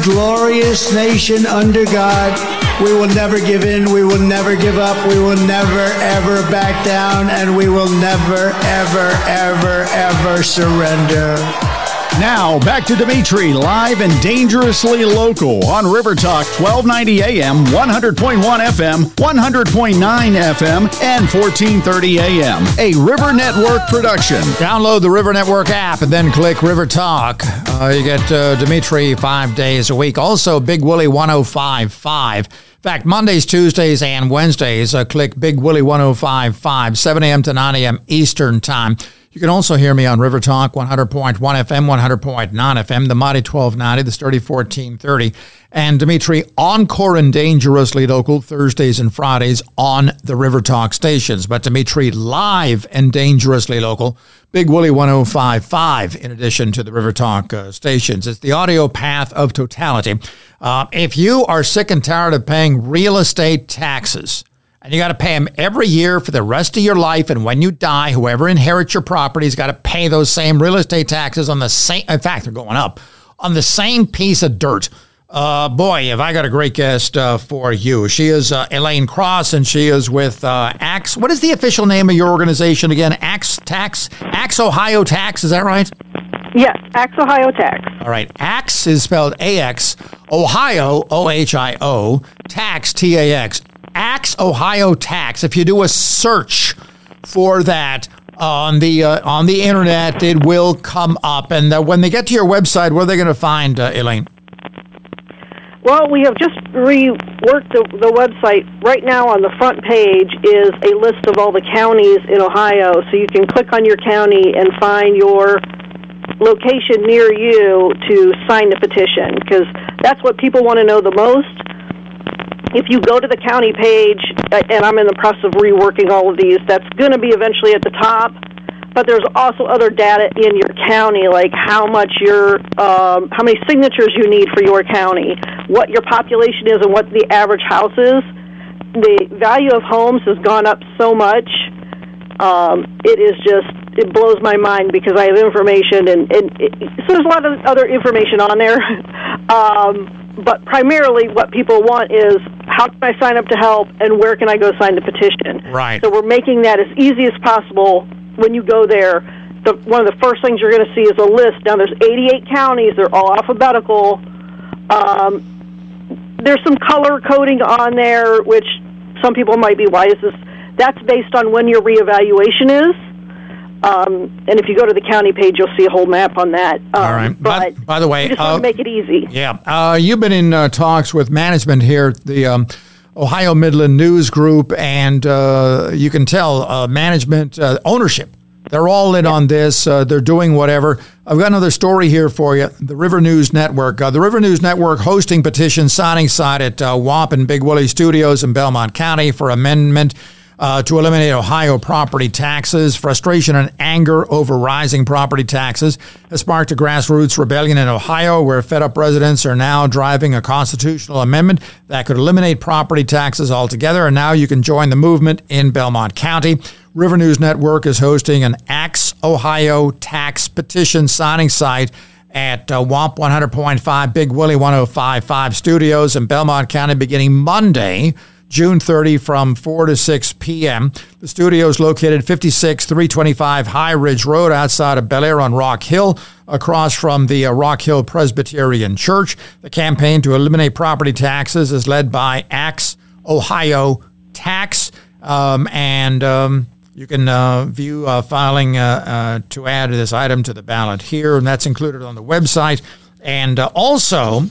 glorious nation under God. We will never give in. We will never give up. We will never, ever back down. And we will never, ever, ever, ever surrender. Now, back to Dimitri, live and dangerously local on River Talk, 1290 AM, 100.1 FM, 100.9 FM, and 1430 AM. A River Network production. Download the River Network app and then click River Talk. You get Dimitri 5 days a week. Also, Big Willie 105.5. In fact, Mondays, Tuesdays, and Wednesdays, click Big Willie 105.5, 7 a.m. to 9 a.m. Eastern Time. You can also hear me on River Talk, 100.1 FM, 100.9 FM, the Mighty 1290, the Sturdy 1430, and Dimitri Encore and Dangerously Local Thursdays and Fridays on the River Talk stations. But Dimitri Live and Dangerously Local, Big Willie 105.5, in addition to the River Talk stations. It's the audio path of totality. If you are sick and tired of paying real estate taxes, and you got to pay them every year for the rest of your life. And when you die, whoever inherits your property's got to pay those same real estate taxes on the same, in fact, they're going up, on the same piece of dirt. Boy, have I got a great guest for you. She is Elaine Cross, and she is with Axe. What is the official name of your organization again? Axe Ohio Tax, is that right? Yes, Axe Ohio Tax. All right. Axe is spelled A-X, Ohio, O-H-I-O, Tax, T-A-X. Axe Ohio Tax. If you do a search for that on the internet, it will come up. And when they get to your website, what are they going to find, Elaine? Well, we have just reworked the website. Right now on the front page is a list of all the counties in Ohio, so you can click on your county and find your location near you to sign the petition, because that's what people want to know the most. If you go to the county page, and I'm in the process of reworking all of these, that's going to be eventually at the top, but there's also other data in your county, like how many signatures you need for your county, what your population is, and what the average house is. The value of homes has gone up so much. It blows my mind, because I have information, and so there's a lot of other information on there. But primarily what people want is, how can I sign up to help, and where can I go sign the petition? Right. So we're making that as easy as possible. When you go there, one of the first things you're going to see is a list. Now, there's 88 counties. They're all alphabetical. There's some color coding on there, which some people might be, why is this? That's based on when your reevaluation is. And if you go to the county page, you'll see a whole map on that. All right. But by the way, we just want to make it easy. Yeah. You've been in talks with management here at the Ohio Midland News Group, and you can tell management ownership. They're all in on this. They're doing whatever. I've got another story here for you. The River News Network. The River News Network hosting petition signing site at WAMP and Big Willie Studios in Belmont County for amendment to eliminate Ohio property taxes. Frustration and anger over rising property taxes has sparked a grassroots rebellion in Ohio, where fed-up residents are now driving a constitutional amendment that could eliminate property taxes altogether. And now you can join the movement in Belmont County. River News Network is hosting an Axe Ohio tax petition signing site at WAMP 100.5 Big Willie 105.5 Studios in Belmont County beginning Monday, June 30 from 4 to 6 p.m. The studio is located 56325 High Ridge Road outside of Bel Air on Rock Hill, across from the Rock Hill Presbyterian Church. The campaign to eliminate property taxes is led by Axe Ohio Tax, you can view filing to add this item to the ballot here, and that's included on the website. And also,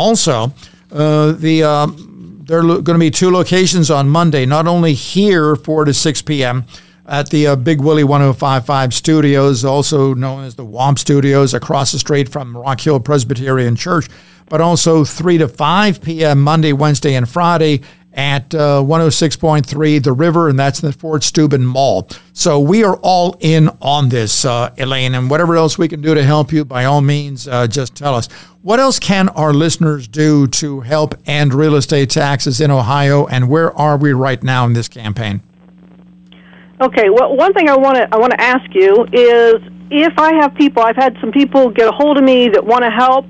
there are going to be two locations on Monday, not only here, 4 to 6 p.m., at the Big Willie 105.5 Studios, also known as the WAMP Studios, across the street from Rock Hill Presbyterian Church, but also 3 to 5 p.m. Monday, Wednesday, and Friday at 106.3 The River, and that's in the Fort Steuben Mall. So we are all in on this, Elaine, and whatever else we can do to help you, by all means, just tell us. What else can our listeners do to help end real estate taxes in Ohio, and where are we right now in this campaign? Okay, well, one thing I want to ask you is, if I have people, I've had some people get a hold of me that want to help,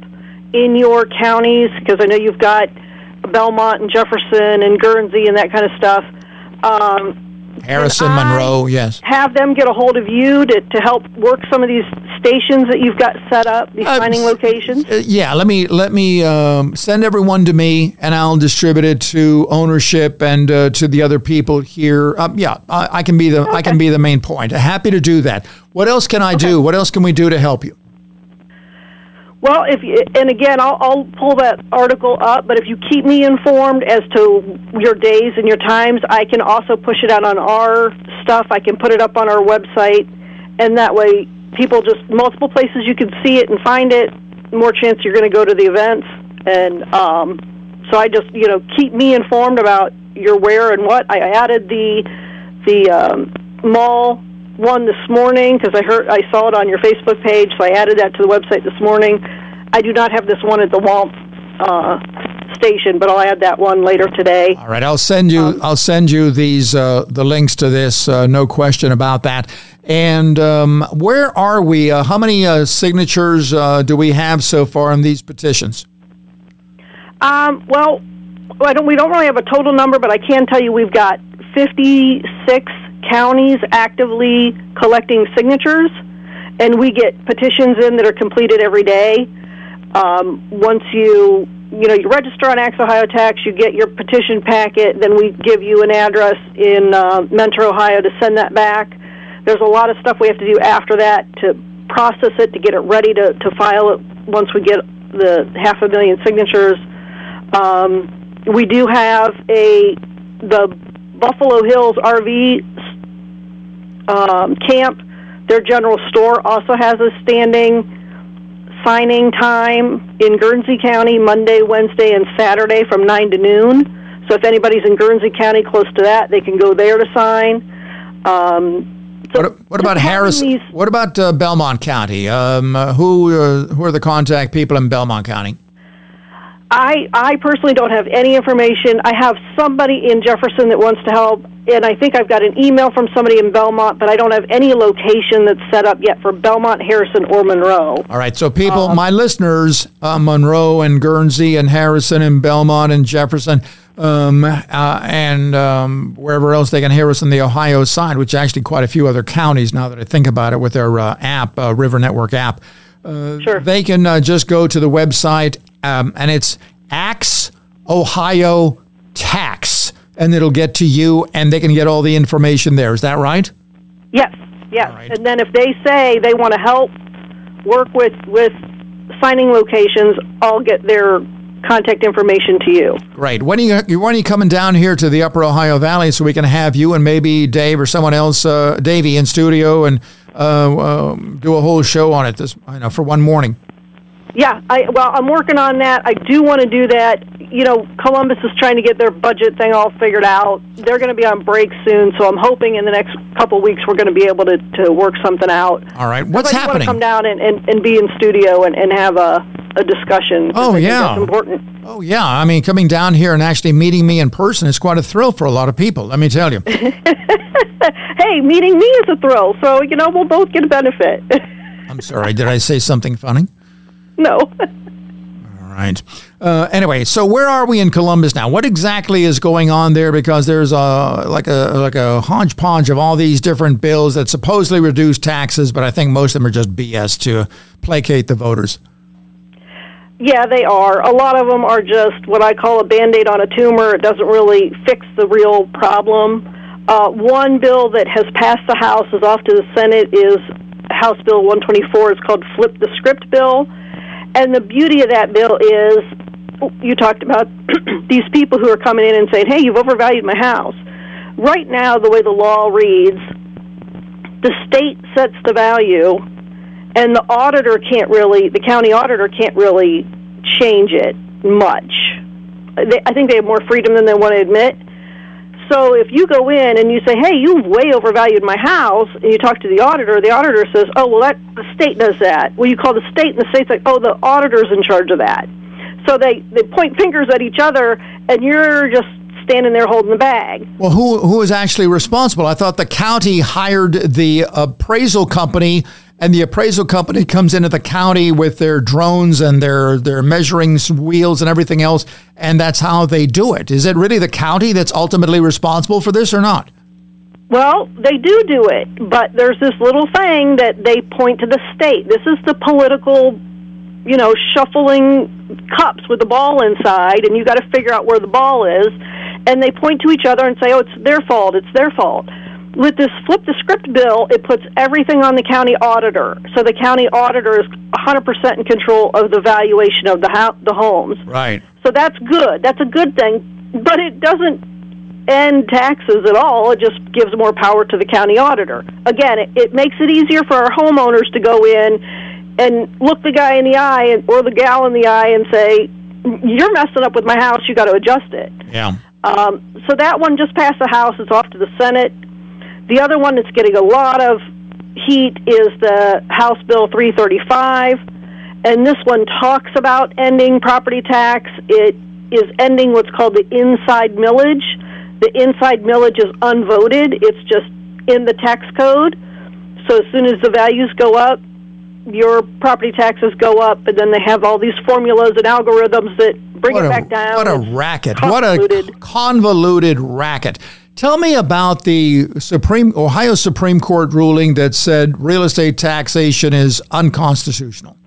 in your counties, because I know you've got Belmont and Jefferson and Guernsey and that kind of stuff. Harrison, Monroe, yes. Have them get a hold of you to help work some of these stations that you've got set up, these signing locations? Yeah, let me send everyone to me, and I'll distribute it to ownership and to the other people here. I can be the main point. Happy to do that. What else can I do? What else can we do to help you? Well, and again, I'll pull that article up, but if you keep me informed as to your days and your times, I can also push it out on our stuff. I can put it up on our website, and that way people multiple places you can see it and find it, more chance you're going to go to the events. And so I just, keep me informed about your where and what. I added the mall one this morning because I saw it on your Facebook page, so I added that to the website this morning. I do not have this one at the Walt station, but I'll add that one later today. All right, I'll send you these the links to this. No question about that. And where are we? How many signatures do we have so far in these petitions? Well, we don't really have a total number, but I can tell you we've got 56 counties actively collecting signatures, and we get petitions in that are completed every day. Once you register on Axe Ohio Tax, you get your petition packet, then we give you an address in Mentor, Ohio to send that back. There's a lot of stuff we have to do after that to process it, to get it ready to file it once we get the 500,000 signatures. We do have the Buffalo Hills RV camp. Their general store also has a standing signing time in Guernsey County, Monday, Wednesday, and Saturday from 9 to noon. So if anybody's in Guernsey County close to that, they can go there to sign. What about Harris? What about Belmont County? Who are the contact people in Belmont County? I personally don't have any information. I have somebody in Jefferson that wants to help, and I think I've got an email from somebody in Belmont, but I don't have any location that's set up yet for Belmont, Harrison, or Monroe. All right, so people, my listeners, Monroe and Guernsey and Harrison and Belmont and Jefferson, and wherever else they can hear us on the Ohio side, which actually quite a few other counties now that I think about it with their app, River Network app. Sure. They can just go to the website, and it's Axe Ohio Tax, and it'll get to you, and they can get all the information there. Is that right? Yes. Right. And then if they say they want to help work with signing locations, I'll get their contact information to you. Great. When are you coming down here to the Upper Ohio Valley so we can have you and maybe Dave or someone else, Davey, in studio and do a whole show on it for one morning? Yeah, I'm working on that. I do want to do that. Columbus is trying to get their budget thing all figured out. They're going to be on break soon, so I'm hoping in the next couple of weeks we're going to be able to work something out. All right. What's happening? I want to come down and be in studio and have a discussion. Oh, yeah. That's important. Oh, yeah. I mean, coming down here and actually meeting me in person is quite a thrill for a lot of people, let me tell you. Hey, meeting me is a thrill, so, we'll both get a benefit. I'm sorry. Did I say something funny? No. All right. Anyway, so where are we in Columbus now? What exactly is going on there? Because there's like a hodgepodge of all these different bills that supposedly reduce taxes, but I think most of them are just BS to placate the voters. Yeah, they are. A lot of them are just what I call a Band-Aid on a tumor. It doesn't really fix the real problem. One bill that has passed the House, is off to the Senate, is House Bill 124. It's called Flip the Script Bill. And the beauty of that bill is, you talked about these people who are coming in and saying, hey, you've overvalued my house. Right now, the way the law reads, the state sets the value, and the county auditor can't really change it much. I think they have more freedom than they want to admit. So if you go in and you say, hey, you've way overvalued my house, and you talk to the auditor says, oh, well, the state does that. Well, you call the state, and the state's like, oh, the auditor's in charge of that. So they point fingers at each other, and you're just standing there holding the bag. Well, who is actually responsible? I thought the county hired the appraisal company and the appraisal company comes into the county with their drones and their measuring wheels and everything else, and that's how they do it. Is it really the county that's ultimately responsible for this or not? Well, they do it, but there's this little thing that they point to the state. This is the political, shuffling cups with the ball inside, and you got to figure out where the ball is. And they point to each other and say, "Oh, it's their fault. It's their fault." With this flip the script bill, it puts everything on the county auditor. So the county auditor is 100% in control of the valuation of the homes. Right. So that's good. That's a good thing, but it doesn't end taxes at all. It just gives more power to the county auditor. Again, it makes it easier for our homeowners to go in and look the guy in the eye or the gal in the eye and say, "You're messing up with my house. You got to adjust it." Yeah. So that one just passed the House. It's off to the Senate. The other one that's getting a lot of heat is the House Bill 335, and this one talks about ending property tax. It is ending what's called the inside millage. The inside millage is unvoted. It's just in the tax code. So as soon as the values go up, your property taxes go up, and then they have all these formulas and algorithms that bring it back down. What a racket. What a convoluted racket. Tell me about the Ohio Supreme Court ruling that said real estate taxation is unconstitutional.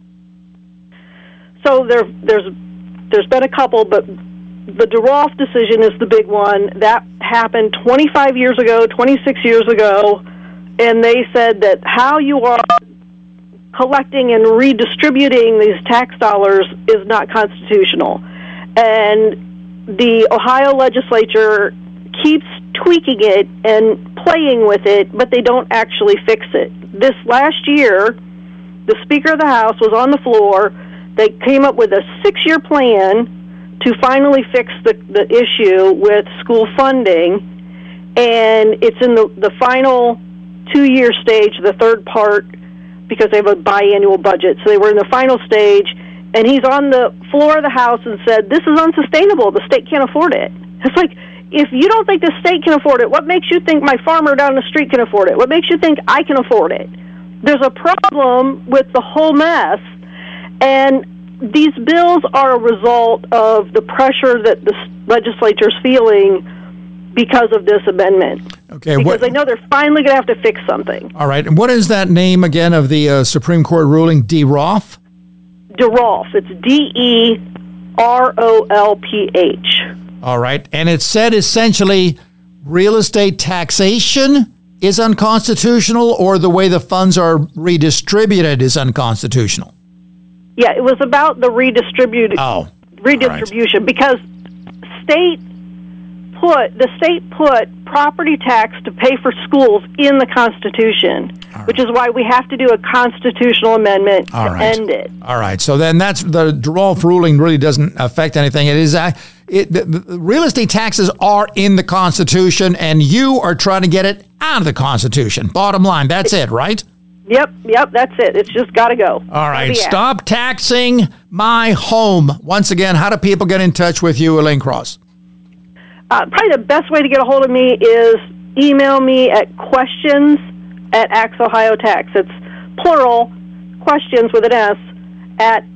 So there's been a couple, but the DeRolf decision is the big one. That happened 25 years ago, 26 years ago, and they said that how you are collecting and redistributing these tax dollars is not constitutional. And the Ohio legislature keeps tweaking it and playing with it, but they don't actually fix it. This last year, the Speaker of the House was on the floor. They came up with a 6-year plan to finally fix the issue with school funding, and it's in the final 2-year stage, the third part, because they have a biannual budget. So they were in the final stage, and he's on the floor of the House and said, "This is unsustainable. The state can't afford it." It's like, if you don't think the state can afford it, what makes you think my farmer down the street can afford it? What makes you think I can afford it? There's a problem with the whole mess, and these bills are a result of the pressure that the legislature is feeling because of this amendment. Okay, because they know they're finally going to have to fix something. All right, and what is that name again of the Supreme Court ruling? DeRolf? DeRolf. It's DeRolph. All right, and it said essentially real estate taxation is unconstitutional, or the way the funds are redistributed is unconstitutional? Yeah, it was about the redistribution right. Because the state put property tax to pay for schools in the Constitution, which is why we have to do a constitutional amendment to end it. All right, so then that's the DeRolf ruling really doesn't affect anything. It is the real estate taxes are in the Constitution, and you are trying to get it out of the Constitution. Bottom line, that's it, right? Yep, that's it. It's just got to go. All right, stop taxing my home. Once again, how do people get in touch with you, Elaine Cross? Probably the best way to get a hold of me is email me at questions@Axe Ohio Tax. It's plural, questions with an S, at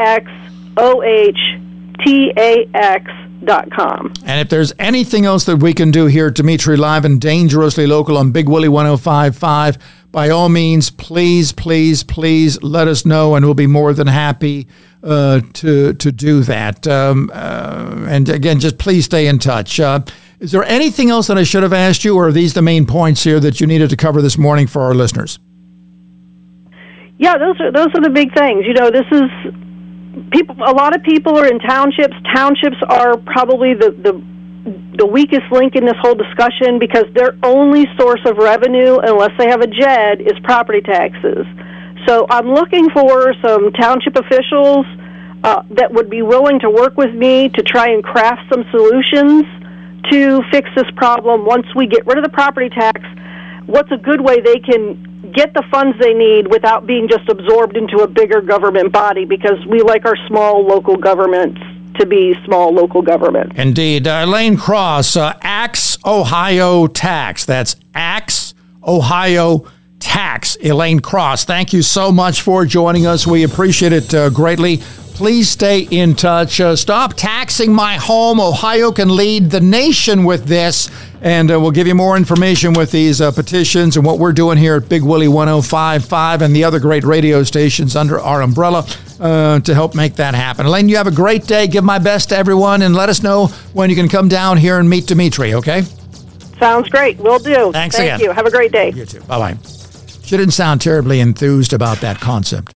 AXOHTAX.com. And if there's anything else that we can do here at Dimitri Live and Dangerously Local on Big Willie 105.5, by all means, please let us know, and we'll be more than happy to do that. And again, just please stay in touch. Is there anything else that I should have asked you, or are these the main points here that you needed to cover this morning for our listeners? Yeah, those are the big things. This is people. A lot of people are in townships. Townships are probably the weakest link in this whole discussion, because their only source of revenue, unless they have a JED, is property taxes. So I'm looking for some township officials that would be willing to work with me to try and craft some solutions to fix this problem. Once we get rid of the property tax, what's a good way they can get the funds they need without being just absorbed into a bigger government body, because we like our small local governments to be small local government. Indeed. Elaine Cross, Axe Ohio Tax. That's Axe Ohio Tax. tax. Elaine Cross, thank you so much for joining us. We appreciate it greatly. Please stay in touch. Stop taxing my home. Ohio can lead the nation with this. And we'll give you more information with these petitions and what we're doing here at Big Willie 105.5 and the other great radio stations under our umbrella to help make that happen. Elaine, you have a great day. Give my best to everyone and let us know when you can come down here and meet Dimitri, okay? Sounds great. Will do. Thanks again. Thank you. Have a great day. You too. Bye-bye. She didn't sound terribly enthused about that concept.